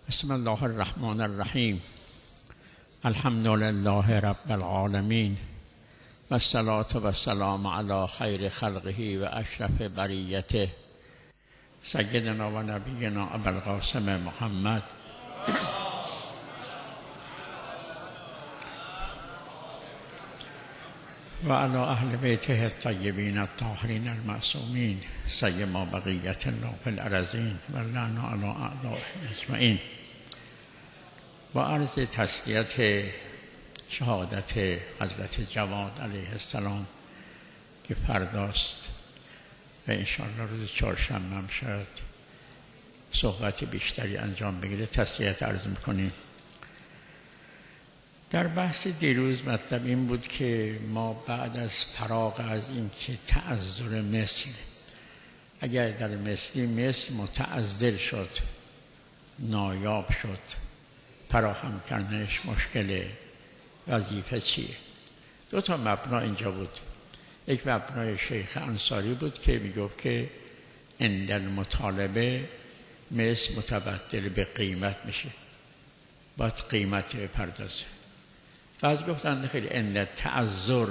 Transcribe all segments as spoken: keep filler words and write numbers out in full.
بسم الله الرحمن الرحیم. الحمد لله رب العالمین و الصلاة و السلام علی خیر خلقه و اشرف بریته سیدنا و نبینا ابوالقاسم محمد و علی اهل بیته الطیبین الطاهرین المعصومین سیما بقیت الله فی الارضین و لعن علی اعدائهم اجمعین. با عرض تسلیت شهادت حضرت جواد علیه السلام که فرداست و انشاءالله روز چهارشنبه هم شاید صحبت بیشتری انجام بگیره، تسلیت عرض میکنیم. در بحث دیروز مطلب این بود که ما بعد از فراغ از این که تعذر مثل، اگر در مثلی مثل متعذر شد، نایاب شد، فراهم کردنش مشکل، وظیفه چیه؟ دو تا مبنا اینجا بود. یک مبنای شیخ انصاری بود که میگفت که عند المطالبه مثل متبدل به قیمت میشه، باید قیمت بپردازه. بعضی گفتن خیلی عند تعذر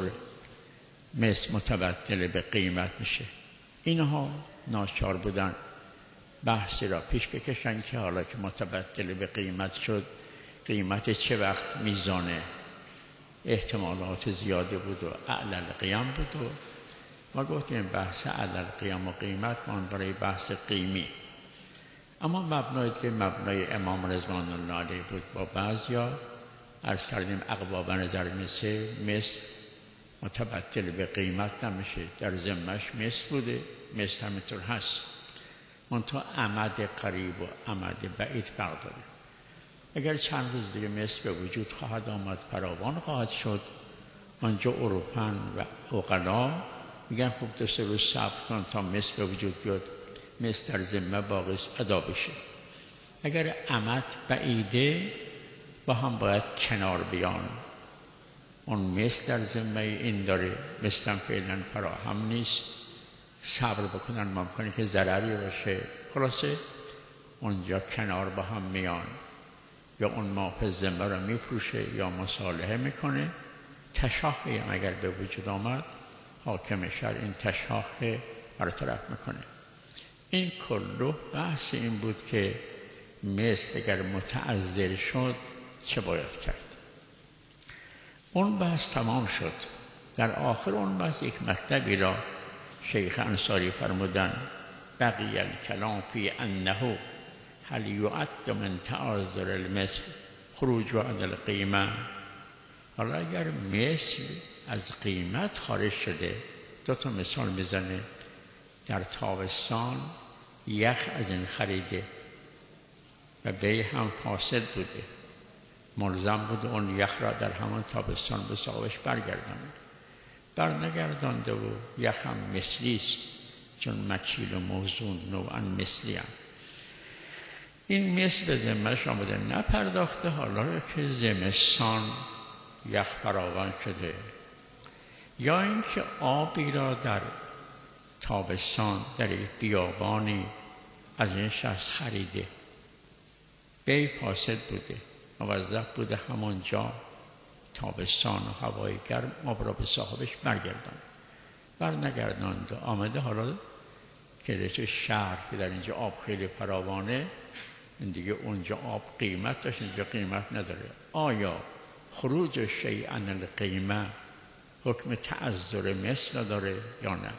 مثل متبدل به قیمت میشه. اینها ناچار بودن بحثی را پیش بکشن که حالا که متبدل به قیمت شد، قیمت چه وقت میزانه؟ احتمالات زیاده بود و اعلی القیام بود و ما گفتیم بحث اعلی القیام و قیمت ما برای بحث قیمی. اما مبنای که مبنای امام رضوان الله علیه بود با بعضیا عرض کردیم اقوا به نظر میسه مثل متبدل به قیمت نمیشه، در ذمهش مثل بوده، مثل همینطور هست، منتها عمد قریب و عمد بعید فرق داره. اگر چند روز دیگه مثل به وجود خواهد آمد، فراوان خواهد شد، آنجا اروپن و عقلا میگن خوب دو سه روز صبر کن تا مثل به وجود بیاد، مثل در ذمه باقی ادا بشه. اگر عمد بعیده با هم باید کنار بیان، اون مثل در ذمه این داره، مثل هم فعلا فراهم نیست، صبر بکنن ممکنه که ضرری باشه، خلاصه اونجا کنار با هم میان، یا اون مافز ذمه را میفروشه یا مصالحه میکنه. تشاخی هم اگر به وجود آمد، حاکم شهر این تشاخ برطرف میکنه. این کلو بحث این بود که مثل اگر متعذر شد چه باید کرد. اون بحث تمام شد. در آخر اون بحث یک مطلبی را شیخ انصاری فرمودن: بقی الکلام فی انه هل یعد من تعذر المثل خروج عن القیمه. حالا اگر مثل از قیمت خارج شده، دو تا مثال میزنه. در تابستان یخ از این خریده و بیع هم فاسد بوده، ملزم بود اون یخ را در همان تابستان به صاحبش برگردانه، بر نگردانده و یخ هم مثلی است، چون مکیل و موزون نوعا مثلی هم. این مثل به ذمه‌اش آمده نپرداخته، حالا که زمستان یخ فراوان شده، یا اینکه آبی را در تابستان در بیابانی از این شخص خریده، بیع فاسد بوده، موظف بوده همانجا تابستان و هوای گرم آب را به صاحبش برگردان، بر نگرداند آمده. حالا که رسه شهر که در اینجا آب خیلی فراوانه، این دیگه اونجا آب قیمت داشت، اینجا قیمت نداره. آیا خروج شیء عن القیمه حکم تعذر مثل داره یا نه؟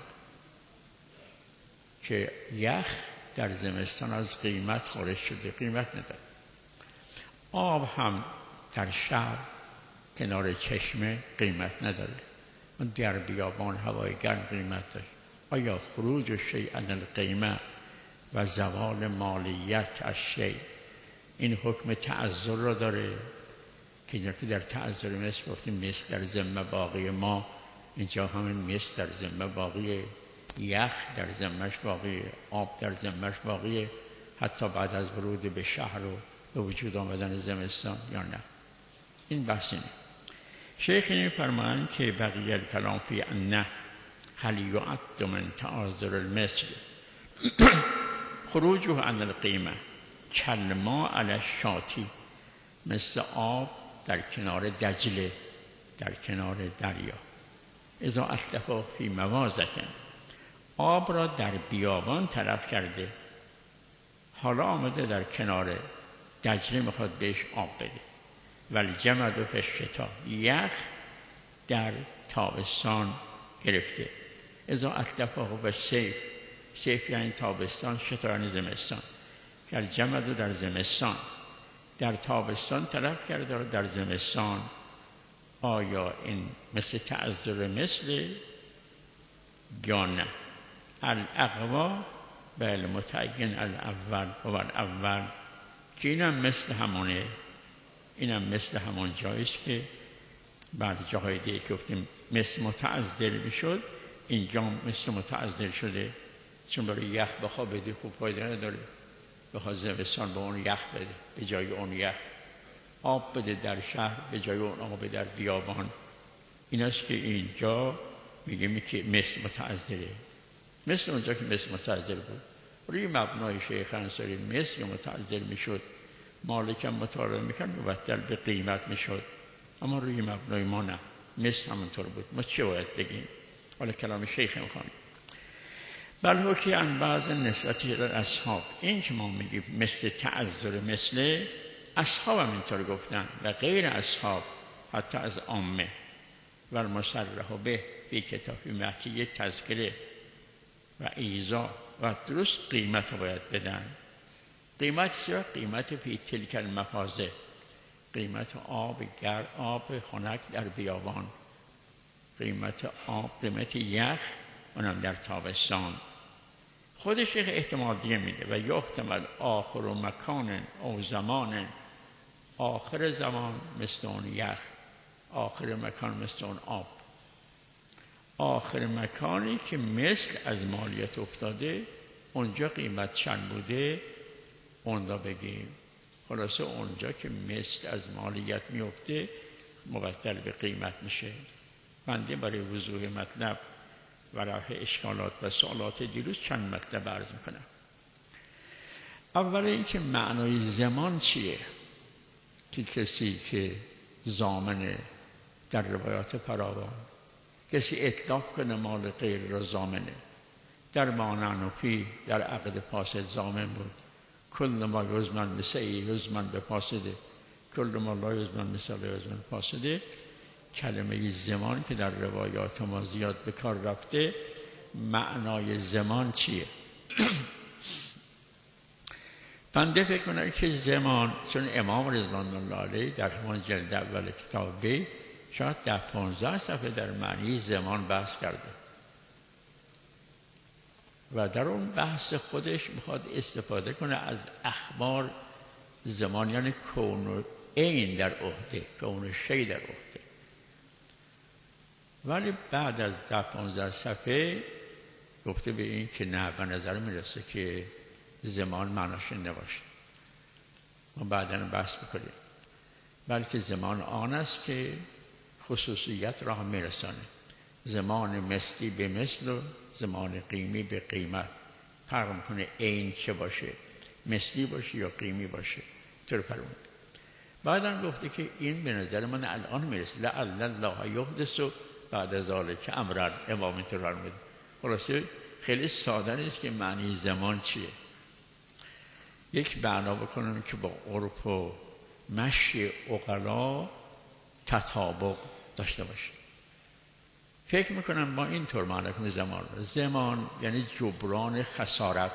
که یخ در زمستان از قیمت خارج شده، قیمت نداره. آب هم در شهر کنار چشمه قیمت نداره، اون در بیابان هوای گرم قیمت داشت. آیا خروج شیء عن القیمه و زوال مالیت از شیء این حکم تعذر را داره؟ که اینجا که در تعذر مثل گفتیم مثل در ذمه باقی، ما اینجا همین مثل در ذمه باقیه، یخ در ذمهش باقیه، آب در ذمهش باقیه، حتی بعد از ورود به شهر و به وجود آمدن زمستان یا نه؟ این بحث اینه. شیخ این فرمایند که بقیه الکلام فی انه هل یعد من تعذر المثل خروجه عن القیمه کلما علی الشاطی، مثل آب در کنار دجله، در کنار دریا. اذا اطلفا فی موازة، آب را در بیابان طلب کرده، حالا آمده در کنار دجله میخواد بهش آب بده. والجمد فی الشتاء، یخ در تابستان گرفته. اذا اطلفا و صیف، صیف یعنی تابستان، شتاء یعنی زمستان. الجمد در زمستان، در تابستان طلب کرده، در زمستان. آیا این مثل تعذر مثل یا نه؟ الاقوا بل متعین الاول و الاول، که اینم مثل همونه، اینم مثل همون جاییست که بعد جاهای دیگه که گفتیم مثل متعذر میشد، اینجا مثل متعذر شده، چون برای یخ بخوا بده خوب فایده نداره، بخواد زمستان به اون یخ بده، به جای اون یخ آب بده در شهر، به جای اون آب در بیابان. این است که اینجا میگیم که مثل متعذره، مثل اونجا که مثل متعذر بود. روی مبنای شیخ انصاری مثل متعذر میشد، مالکم مطالعه میکرد مبدل به قیمت میشد، اما روی مبنای ما نه، مثل همونطور بود. ما چه باید بگیم؟ حالا کلام شیخ میخوانیم. بل حکی عن بعض نسبتی الاصحاب، این که ما میگیم مثل تعذر مثل، اصحاب هم اینطور گفتن و غیر اصحاب، حتی از عامه. و المصرح به فی کتابی محکی یک تذکره و ایزا و درست قیمت رو باید بدن. قیمت سیاه قیمت فی تلک المفازه، قیمت آب گر آب خنک در بیابان، قیمت آب، قیمت یخ اونم در تابستان. خود شیخ احتمال دیگه میده و یحتمل آخر و مکان او زمان، آخر زمان مثل اون یخ، آخر مکان مثل اون آب. آخر مکانی که مثل از مالیت افتاده، اونجا قیمت چند بوده اون را بگیم. خلاصه اونجا که مثل از مالیت میفته مبدل به قیمت میشه. بنده برای وضوح مطلب و رفع اشکالات و سوالات دیروز چند مطلب عرض میکنم. اول اینکه معنای زمان چیه؟ که کسی که ضامن در روایات فراوان، کسی اطلاف کنه مال غیر را ضامنه. در مانعنفی در عقد فاسد ضامن بود، کل ما یضمن مثل یضمن به فاسده، کل ما لا یضمن مثل لا یضمن فاسده. کلمه زمان که در روایات ما زیاد به کار رفته، معنای زمان چیه؟ بنده فکر کنم که زمان، چون امام رضوان الله علیه در همون جلد اول کتاب بی شاید در پانزده صفحه در معنی زمان بحث کرده و در اون بحث خودش میخواد استفاده کنه از اخبار زمان، یعنی کون و عین در عهده، کون و شی در عهده. ولی بعد از ده پانزده صفحه گفته به این که نه، به نظر میرسه که زمان معناش نباشه. ما بعداً بحث بکنیم. بلکه زمان آن است که خصوصیت را هم میرسانه. زمان مثلی به مثل و زمان قیمی به قیمت فرق میکنه. عین چه باشه، مثلی باشه یا قیمی باشه، طور فرمود. بعداً گفته که این به نظر من الان میرسه، لعل الله یحدث بعد از ذلک امرا. امام اینطور فرمود. خلاصه خیلی ساده نیست که معنی زمان چیه. یک معنا بکنم که با عرف و مشی عقلا تطابق داشته باشه. فکر میکنم ما اینطور معنی کنیم زمان رو. زمان یعنی جبران خسارت،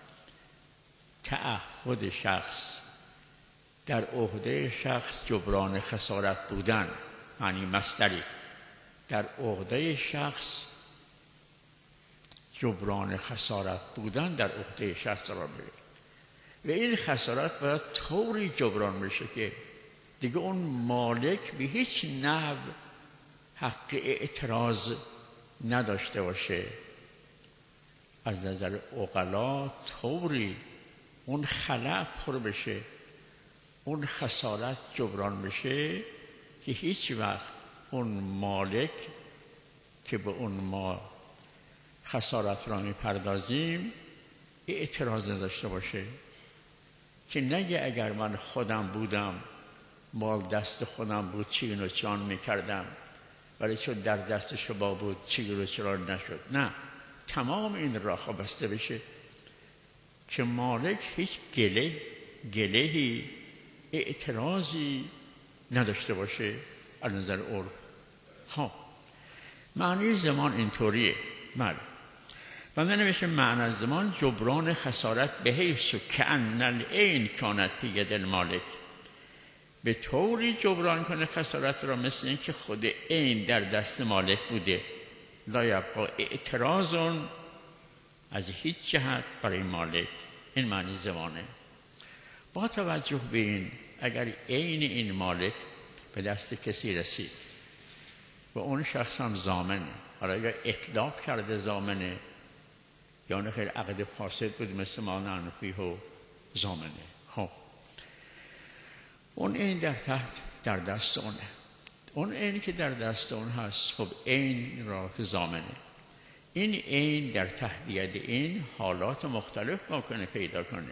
تعهد شخص، در عهده شخص جبران خسارت بودن، معنی مصدری. در عهده شخص جبران خسارت بودن در عهده شخص را میره و این خسارت باید طوری جبران بشه که دیگه اون مالک به هیچ نحو حق اعتراض نداشته باشه. از نظر عقلا طوری اون خلأ پر بشه، اون خسارت جبران بشه که هیچ وقت اون مالک که به اون ما خسارت را میپردازیم اعتراض نداشته باشه. که نگه اگر من خودم بودم مال دست خودم بود چی و چان میکردم، ولی چون در دست شما بود چی و چرا نشد. نه، تمام این راه بسته بشه که مالک هیچ گله گلهی اعتراضی نداشته باشه از نظر عرف. ها معنی زمان اینطوریه. بله بنده نوشته معنی زمان جبران خسارت به حیث که ان العین کانت فی ید المالک، به طوری جبران کنه خسارت را مثل این که خود عین در دست مالک بوده. لا یبقا اعتراض از هیچ جهت برای مالک. این معنی زمانه. با توجه به این اگر عین این مالک به دست کسی رسید و اون شخص هم ضامنه، حالا اگر اطلاق کرده ضامنه یا نه خیلی عقد فاسد بود مثل ما ننفیه و ضامنه، خب اون عین در تحت در دست اونه. اون عینی که در دست اون هست خب عین را که ضامنه، این عین در تحت ید این حالات مختلف ممکنه پیدا کنه.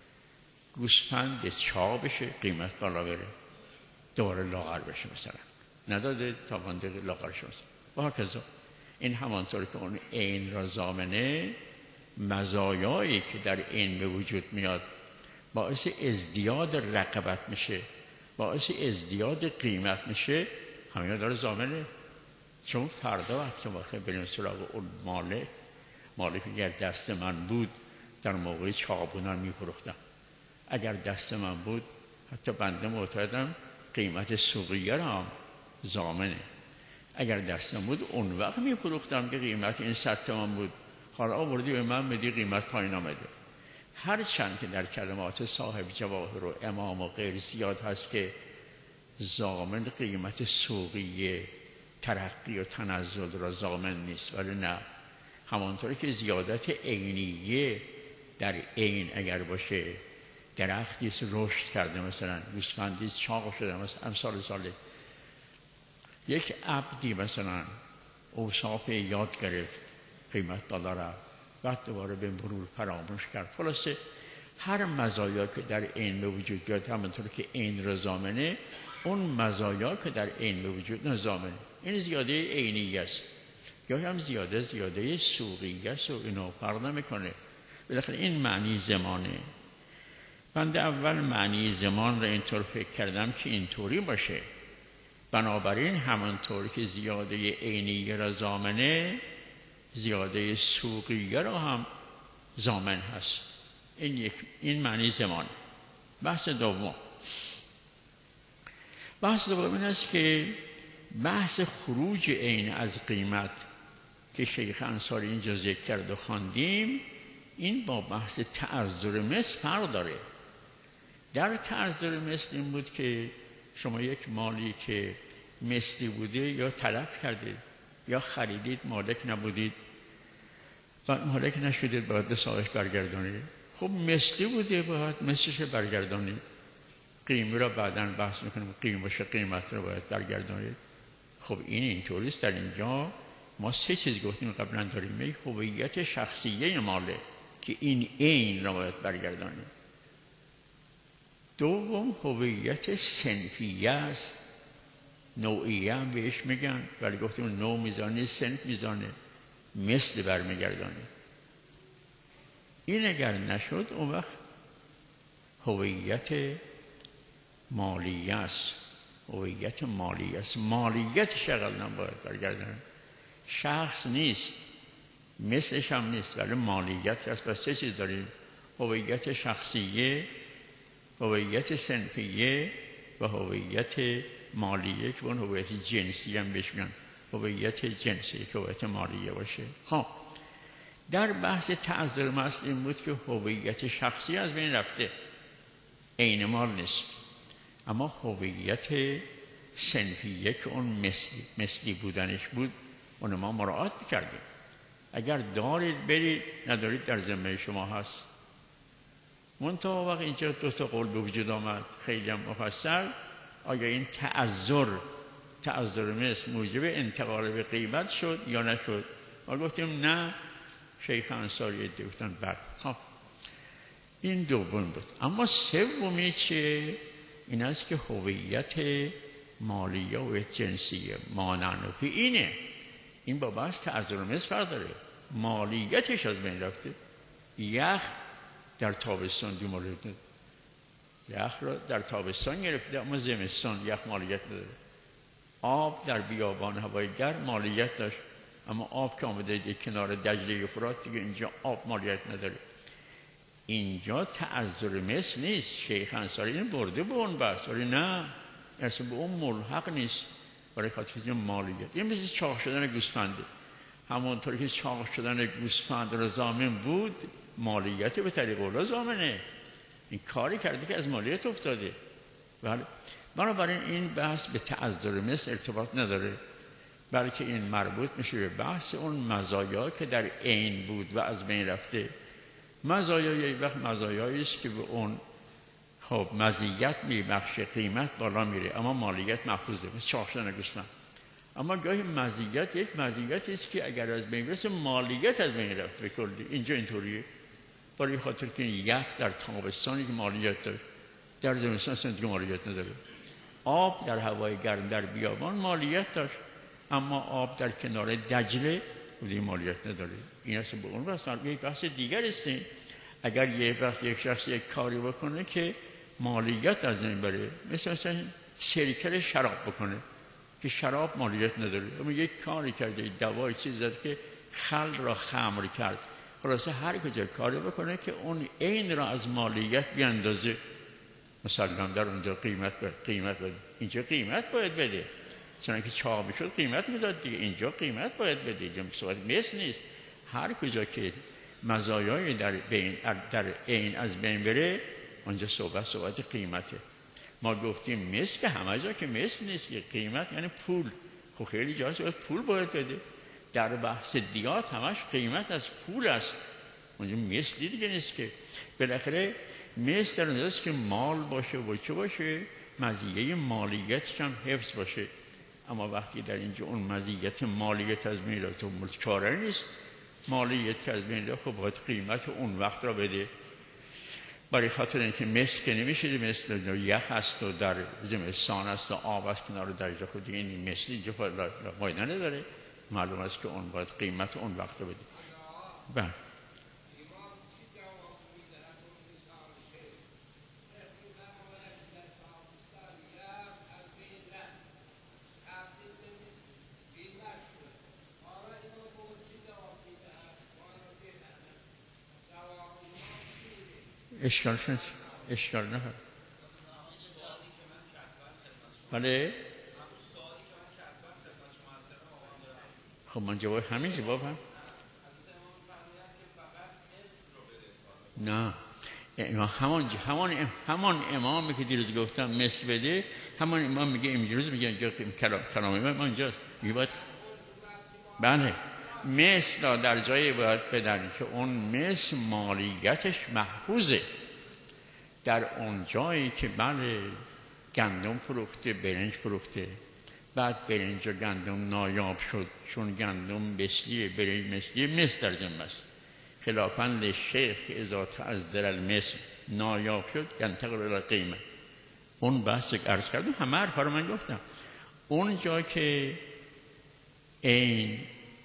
گوسفند چا بشه قیمت بالا بره، دوباره لاغر بشه مثلا، نداده تا بنده لاغر شد و هکذا. این همانطور که اون عین را ضامنه، مزایایی که در عین به وجود میاد باعث ازدیاد رقابت میشه، باعث ازدیاد قیمت میشه، همین داره ضامنه. چون فردا وقت که واقعا بریم سراغ اون مالک، مالک اگر دست من بود در موقع چاقونان میفروختم، اگر دست من بود حتی بنده معتقدم قیمت سوقیه را هم ضامنه. اگر دستم بود اون وقت میفروختم که قیمت این صد تومان بود، حالا آوردی به من بدی قیمت پایین آمده. هر چند که در کلمات صاحب جواهر و امام و غیر زیاد هست که ضامن قیمت سوقیه ترقی و تنزل را ضامن نیست، ولی نه، همانطوری که زیادت عینیه در عین اگر باشه، درختی رشد کرده مثلا گوسفندی چاق شده مثلا امثال ساله، یک عبدی مثلا اوصاف یاد گرفت قیمت بالا رفت، بعد دوباره به مرور فراموش کرد. خلاصه هر مزایا که در عین به وجود بیاد همونطور که عین را ضامنه، اون مزایا که در عین به وجود نضامنه. این زیاده عینی است یا هم زیاده زیاده سوقی است و اینو فرق نمیکنه. بالاخره این معنی زمانه. بنده اول معنی زمان را اینطور فکر کردم که اینطوری باشه، بنابراین همانطور که زیاده عینی را ضامنه، زیاده سوقیه را هم ضامن هست. این یک این معنی زمان. بحث دوم بحث دوم این است که بحث خروج عین از قیمت که شیخ انصاری اینجا ذکر کرد و خواندیم، این با بحث تعذر مثل فرق داره. در تعذر مثل این بود که شما یک مالی که مثلی بوده یا تلف کردید یا خریدید، مالک نبودید و مالک نشدید، باید به صاحبش برگردانید. خب مثلی بوده، باید مثلش برگردانید. قیمه را بعداً بحث میکنیم، قیمش قیمت را باید برگردانید. خب این اینطوریست. در اینجا ما سه چیز گفتیم قبلا داریم. یک هویت شخصیه ماله که این عین را باید برگردانید. دوم هویت صنفیه است، نوعیه هم بهش میگن، ولی گفتیم نوع میزانه، صنف میزانه، مثل برمیگردانه. این اگر نشد اون وقت هویت مالیه است. هویت مالیه است، مالیت شغل نباید برگردانه. شخص نیست، مثلش هم نیست، ولی مالیت هست. پس سه چیز داریم: هویت شخصیه، هویت صنفیه و هویت مالیه که اون هویت جنسی هم بهش میگن. هویت جنسی که هویت مالیه باشه. خب در بحث تعذر مثل این بود که هویت شخصی از بین رفته، عین مال نیست، اما هویت صنفیه که اون مثلی, مثلی بودنش بود اون ما مراعات میکردیم. اگر دارید برید، ندارید در ذمه شما هست. منتها وقت اینجا دو تا قول به وجود آمد خیلی هم مفصل. آیا این تعذر تعذر مثل موجب انتقال به قیمت شد یا نشد؟ ما گفتیم نه. شیخ انصاری گفتن بله. خب این دوم بود. اما سومی چیه؟ این است که هویت مالیه و جنسیه مانعنفی اینه. این با بحث تعذر مصر فرق داره. مالیتش از بین رفته. یخ در تابستان دی مالیت نداره. یخ را در تابستان گرفته اما زمستان یخ مالیت نداره. آب در بیابان هوای گرم مالیت داشت اما آب که آمده دی کنار دجله فرات دیگه اینجا آب مالیت نداره. اینجا تعذر مصر نیست. شیخ انصاری این برده به اون بحث، ولی نه اصلا به اون ملحق نیست. برای خاطر که مالیت این مثل چاق شدن گوسفنده. همونطور که چاق شدن گوسفند را ضامن بود، مالیت به طریق اولا ضامنه. این کاری کرده که از مالیت افتاده. بله. بنابراین این بحث به تعذر مصر ارتباط نداره، بلکه این مربوط میشه به بحث اون مزایا که در عین بود و از بین رفته. مزایا یک وقت مزایایی است که به اون خب مزیت میبخشه، قیمت بالا میره اما مالیت محفوظه، مثل چاق شدن گوسفند. اما گاهی مزیت یک مزیتی است که اگر از بین برسه مالیت از بین رفت به کلی. اینجا اینطوریه. برای خاطر که یخ در تابستانی که مالیت داره، در زمستان اصلا دیگه مالیت نداره. آب در هوای گرم در بیابان مالیت داشت اما آب در کنار دجله دیگه مالیت نداره. این اصلا به اون بحث یک بحث دیگر است. اگر یک وقت یک شخص یک کاری بکنه که مالیت از این بره، مثل مثلا سرکل شراب بکنه که شراب مالیت نداره، اما یک کاری کرده دوای چیز داد که خل را خمر کرد، خلاصه هر کجا کاری بکنه که اون عین را از مالیت بیاندازه، مثلا در اونجا قیمت بده. قیمت بده اینجا قیمت باید بده، چون که چاق میشد قیمت میداد دیگه. اینجا قیمت باید بده. اینجا صحبت مثل نیست. هر کجا که مزایای در بین در عین از بین بره اونجا صحبت صحبت قیمته. ما گفتیم مثل که همه جا که مثل نیست، که قیمت یعنی پول. خب خیلی جا صحبت پول باید بده. در بحث دیات همش قیمت از پول است. اونجا مثلی دیگه نیست که. بالاخره مثل در اونجاست که مال باشه و چه باشه، مزیه مالیتش هم حفظ باشه. اما وقتی در اینجا اون مزیت مالیت از بین رفت و ملکاره نیست، مالیت که از بین رفت خب باید قیمت اون وقت را بده. برای خاطر اینکه مثل که نمیشه، مثل یخ هست و در زمستان است و آب است کنار دجله، خود دیگه این مثل اینجا فایده نداره. معلوم است که اون باید قیمت اون وقت را بده. بله. اشکال شد؟ اشکال نه. بله. خب من جواب همین جواب هم نه. همان همان همان امامی که دیروز گفتم مثل بده، همان امام میگه امروز میگه اینجا کلام کلام امام اینجاست. میگه باید بله مثل در جایی باید بدن که اون مثل مالیتش محفوظه. در اون جایی که بله گندم فروخته، برنج فروخته، بعد برنج و گندم نایاب شد، چون گندم مثلیه برنج مثلیه، مثل در ذمه است. خلافاً للشیخ اذا تعذر المثل نایاب شد ینتقل الی قیمه. اون بحث عرض کردم، همه حرفا رو من گفتم. اون جا که این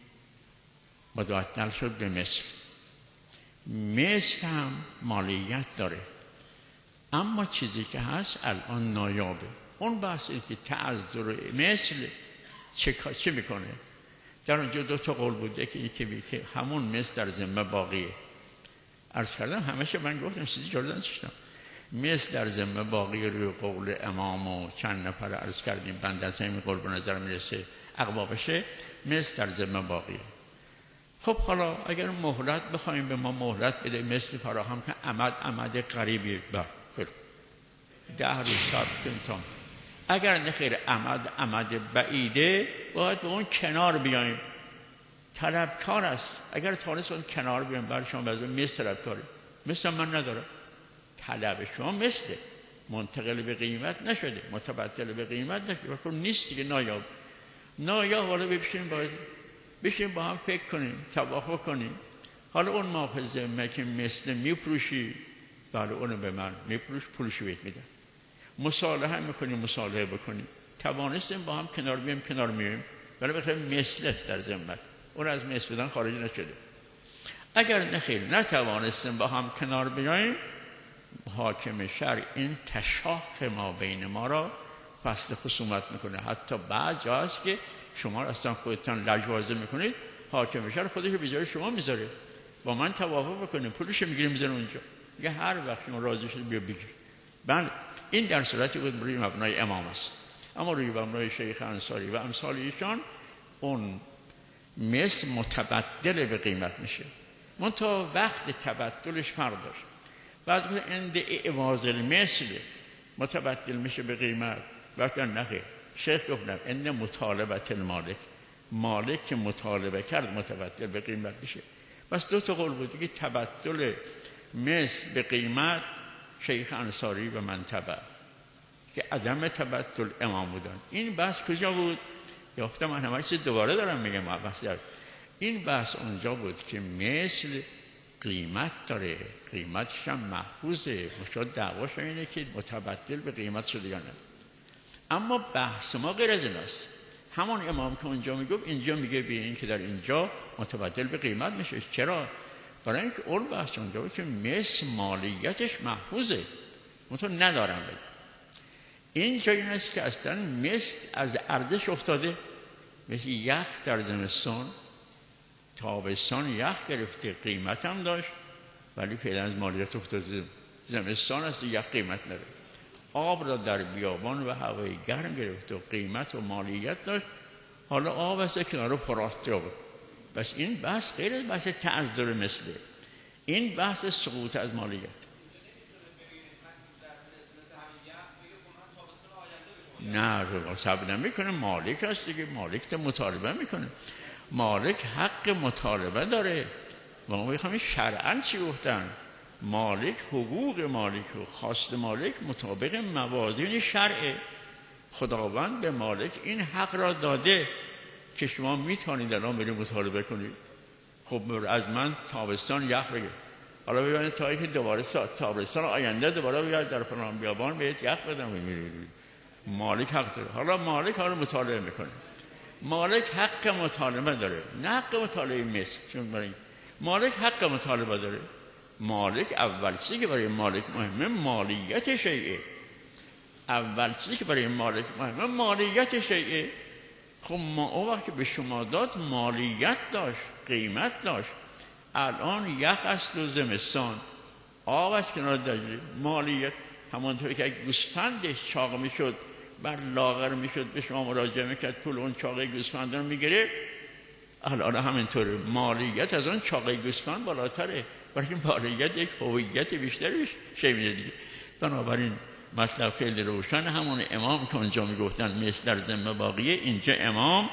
مبدل شد به مثل، مثل هم مالیت داره، اما چیزی که هست الان نایابه. اون بحثی که تعذر مثل چه چه میکنه؟ در اونجا دو تا قول بوده که یکی که همون مثل در ذمه باقیه. عرض کردم همیشه من گفتم چیزی جدا نشدم. مثل در ذمه باقی روی قول امام و چند نفر عرض کردیم، بنده از همین قول به نظر میرسه اقوا بشه. مثل در ذمه باقیه. خب حالا اگر مهلت بخوایم به ما مهلت بده، مثل فراهم که عمد عمد قریبی با خیلی ده روز صبر کنیم. اگر نخیر عمد عمد بعیده، باید به اون کنار بیاییم. طلبکار است. اگر تانست اون کنار بیاییم برای شما بذاریم مثل طلبکاری. مثل من نداره. طلب شما مثل منتقل به قیمت نشده، متبدل به قیمت نشده. خب نیست دیگه، نایاب. نایاب حالا بشیم باید بشیم با هم فکر کنیم، توافق کنیم. حالا اون مافزه که مثل میفروشی بله اونو به من میفروش، پولشو بهت میدم. مصالحه میکنیم، مصالحه بکنیم، توانستیم با هم کنار بیایم، کنار میایم، ولی بخیر مثلت در ذمت، اون از مثل بودن خارج نشده. اگر نخیر نتوانستیم با هم کنار بیاییم، حاکم شرع این تشاخ ما بین ما را فصل خصومت میکنه. حتی بعد جا هست که شما اصلا خودتان لجوازه میکنید، حاکم شرع خودش رو به جای شما میذاره، با من توافق بکنه، پولش میگیره میذاره اونجا، میگه هر وقت شما راضی شد بیا بگیر. بله این در صورتی بود روی مبنای امام است. اما روی مبنای شیخ انصاری و امثال ایشان اون مثل متبدل به قیمت میشه، منتها وقت تبدلش فرق داشت. بعضی وقت اند اعواز المثل متبدل میشه به قیمت، وقتا نخیر. شیخ گفتم اند مطالبت المالک، مالک که مطالبه کرد متبدل به قیمت میشه. بس دو تا قول بود که تبدل مثل به قیمت شیخ انصاری و منتبه که عدم تبدل امام بودن. این بحث کجا بود؟ یافته من همه چیز دوباره دارم میگم. بحث در این بحث اونجا بود که مثل قیمت داره، قیمتش هم محفوظه، مشکل دعواش اینه که متبدل به قیمت شده یا نه. اما بحث ما غیر از این است. همون امام که اونجا میگفت اینجا میگه به این که در اینجا متبدل به قیمت میشه. چرا؟ برای اینکه اول بحث اونجا بود که مثل مالیتش محفوظه، مطمئن ندارم بده. این جایی است که اصلا مثل از ارزش افتاده، مثل یخ در زمستان، تابستان یخ گرفته قیمت هم داشت ولی فعلا از مالیت افتاده. زمستان است یخ قیمت نداره. آب را در بیابان و هوای گرم گرفته و قیمت و مالیت داشت، حالا آب است که رو فرات بود. بس این بحث غیر از بحث تعذر مثله، این بحث سقوط از مالیت. نه صبر نمیکنه، مالک هست دیگه، مالک تا مطالبه میکنه، مالک حق مطالبه داره. و ما میخوایم شرعاً چی گفتن؟ مالک حقوق مالک و خواست مالک مطابق موازین شرعه. خداوند به مالک این حق را داده که شما میتونید الان برید مطالبه کنید. خب از من تابستان یخ بگیر، حالا ببینید تا اینکه دوباره تابستان آینده دوباره بیاد در فلان بیابان بهت یخ بدم میمیری. مالک حق داره. حالا مالک حالا مطالبه میکنه، مالک حق مطالبه داره، نه حق مطالبه مثل. چون برای مالک حق مطالبه داره، مالک اول چیزی که برای مالک مهمه مالیت شیعه. اول چیزی که برای مالک مهمه مالیت شیعه. خب ما اون وقت که به شما داد مالیت داشت، قیمت داشت. الان یخ است و زمستان، آب است کنار دجله، مالیت. همانطوری که اگه گوسفندش چاق میشد بر لاغر میشد به شما مراجعه میکرد، پول اون چاقه گوسفند رو میگیره. الان همینطوره، مالیت از اون چاقه گوسفند بالاتره، برای این مالیت یک هویت بیشتری شی میده دیگه. بنابراین مطلب خیلی روشن. همون امام که اونجا میگفتن مثل در ذمه باقیه، اینجا امام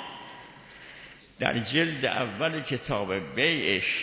در جلد اول کتاب بیعش،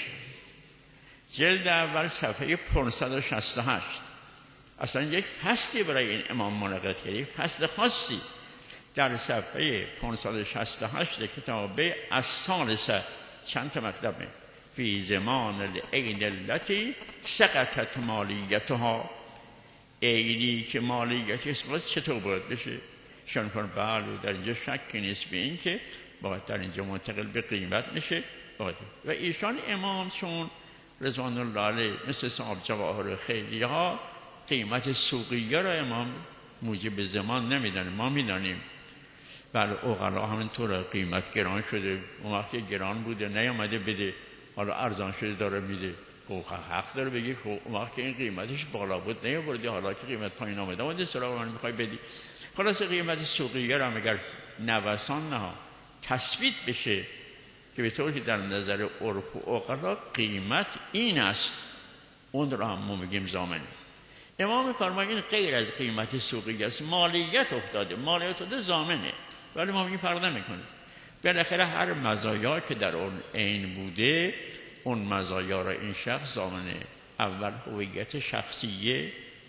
جلد اول صفحه پانصد و شصت و هشت اصلا یک فصلی برای این امام منعقد کرده، یک فصل خاصی در صفحه پانصد و شصت و هشت کتاب بیع از ثالثه، چند تا مطلب می فی زمان العین التی سقطت مالیتها، عینی که مالیتش چطور باید بشه؟ شان کن بله در اینجا شکی نیست به این که باید در اینجا منتقل به قیمت میشه. باید. و ایشان امام چون رضوان الله علیه مثل صاحب جواهر خیلی ها قیمت سوقیه را امام موجب زمان نمیدانه، ما میدانیم. بله اوغلا همینطور قیمت گران شده، اون وقت که گران بوده نیامده بده، حالا ارزان شده داره میده. حق داره بگی اون وقت که این قیمتش بالا بود نیاوردی، حالا که قیمت پایین آمده اومده سراغ من میخوای بدی. خلاص قیمت سوقیه را اگر نوسان نه تثبیت بشه که به طوری در نظر عرف و اوغلا قیمت این است، اون را هم ما میگیم ضامنه. امام فرمایند این غیر از قیمت سوقیه است، مالیت افتاده، مالیت افتاده ضامنه، ولی ما میگیم فرق نمیکنه. بالاخره هر مزایا که در اون عین بوده، اون مزایا را این شخص ضامنه. اول هویت شخصیه،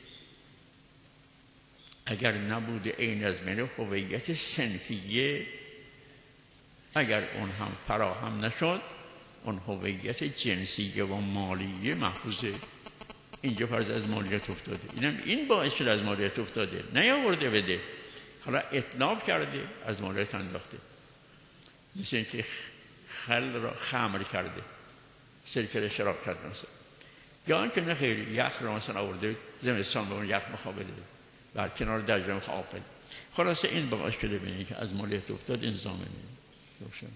اگر نبوده عین از منه هویت صنفیه، اگر اون هم فراهم نشد اون هویت جنسیه و مالیه محفوظه. اینجا فرض از مالیات افتاده، اینم این باعث شده از مالیات افتاده، نیاورده بده، حالا اتلاف کرده از مالیات انداخته. مثل اینکه خل را خمر کرده، سرکه شراب کرده مثلا، یا اینکه نه خیلی یخ را مثلا آورده زمستان به اون یخ مخابله بر کنار درجه مخابل. خلاصه این باعث شده به اینکه از مالیات افتاد این زامنه. روشن.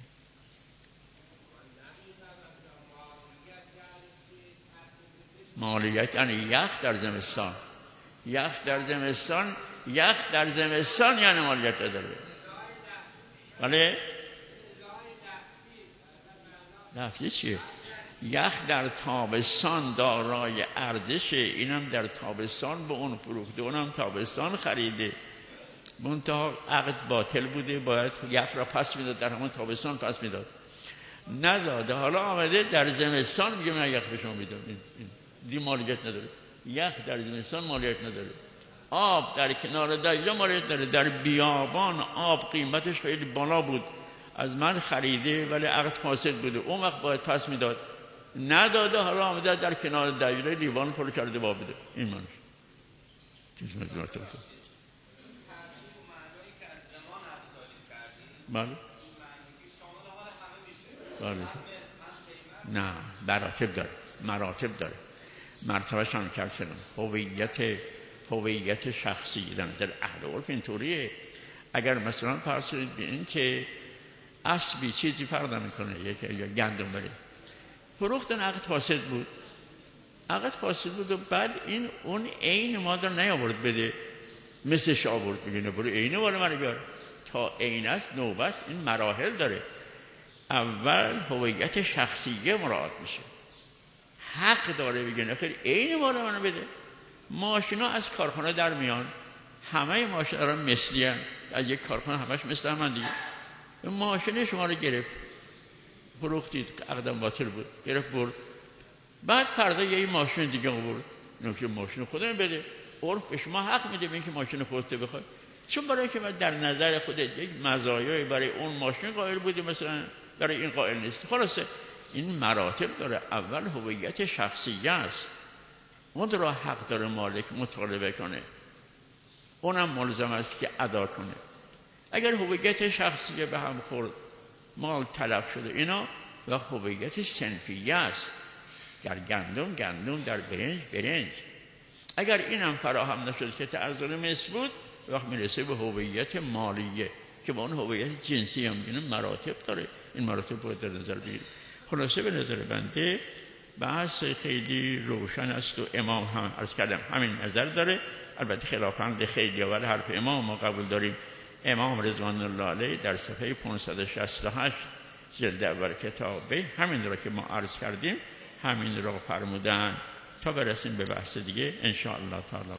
مالیات یعنی یخ در زمستان، یخ در زمستان، یخ در زمستان یعنی مالیات داره. ولی لفظی چیه؟ یخ در تابستان دارای ارزشه، اینم در تابستان به اون فروخته، اونم تابستان خریده، منتها عقد باطل بوده، باید یخ را پس میداد، در همون تابستان پس میداد، نداده، حالا آمده در زمستان میگه من یخ به شما میدم، دی مالیات نداره. یخ در زمستان مالیات نداره. آب در کنار دریا مالیات داره. در بیابان آب قیمتش خیلی بالا بود، از من خریده ولی عقد فاسد بوده، اون وقت باید پس میداد، نداده، حالا آمده در کنار دریا لیوان پر کرده با بده. این معنیش چیز مجموعه تو بله بله نه مراتب داره، مراتب داره، مرتبهش هم کرد فلان. هویت هویت شخصی در نظر اهل عرف اینطوریه. اگر مثلا فرض کنید این که اسبی چیزی فرق نمیکنه، یک یا گندم بره فروختن، عقد فاسد بود، عقد فاسد بود و بعد این اون عین مادر نیاورد بده، مثلش آورد، میگه برو عین مال من بیار. تا عین است نوبت این مراحل داره. اول هویت شخصیه مراعات میشه، حق داره بگه نه خیر عین مال منو بده. ماشینا از کارخانه در میان، همه ماشینا را مثلی هستند، از یک کارخانه همش مثل هم دیگه. ماشین شما رو گرفت، فروختید، عقدم باطل بود، گرفت برد، بعد فردا یه ماشین دیگه آورد، نمیشه ماشین خودم بده، عرف به شما حق میده به اینکه ماشین خودت بخوای، چون برای که من در نظر خودت یک مزایایی برای اون ماشین قائل بودی مثلا برای این قائل نیست. خلاصه این مراتب داره. اول هویت شخصیه است، اون را حق داره مالک مطالبه کنه، اونم ملزم است که ادا کنه. اگر هویت شخصیه به هم خورد، مال تلف شده، اینا وقت هویت صنفیه است، در گندم گندم، در برنج برنج. اگر اینم فراهم نشد که تعذر مثل بود، وقت میرسه به هویت مالیه که با اون هویت جنسی هم اینه مراتب داره. این مراتب باید در نظر بگیرید. خلاصه به نظر بنده بحث خیلی روشن است و امام هم عرض کردم همین نظر داره. البته خلافند خیلی اول حرف امام ما قبول داریم. امام رضوان الله علیه در صفحه پانصد و شصت و هشت جلد اول کتابه همین را که ما عرض کردیم همین را فرمودن. تا برسیم به بحث دیگه ان شاء الله تعالی.